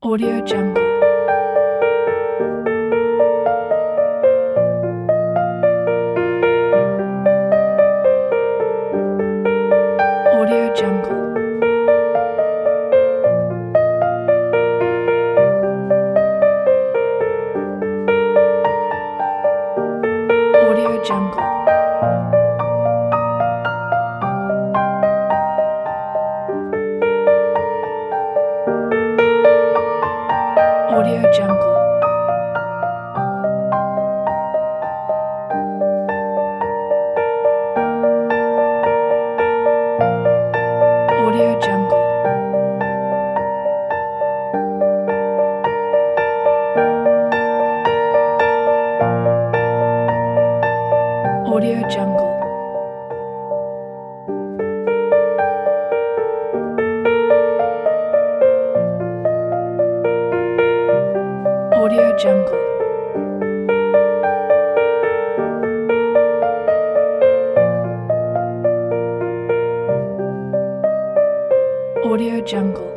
Audio Jungle. Audio Jungle. Audio Jungle. Audio Jungle. Audio Jungle. Audio Jungle. Audio Jungle. Audio Jungle.